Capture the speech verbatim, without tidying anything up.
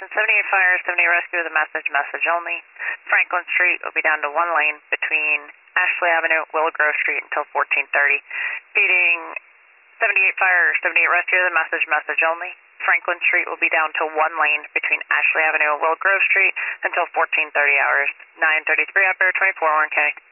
seventy-eight Fire, seventy-eight Rescue with a message, message only. Franklin Street will be down to one lane between Ashley Avenue, Willow Grove Street until fourteen thirty. Feeding seventy-eight Fire, seventy-eight Rescue with a message, message only. Franklin Street will be down to one lane between Ashley Avenue and Willow Grove Street until fourteen thirty hours. nine thirty-three operator, twenty-four Warren County.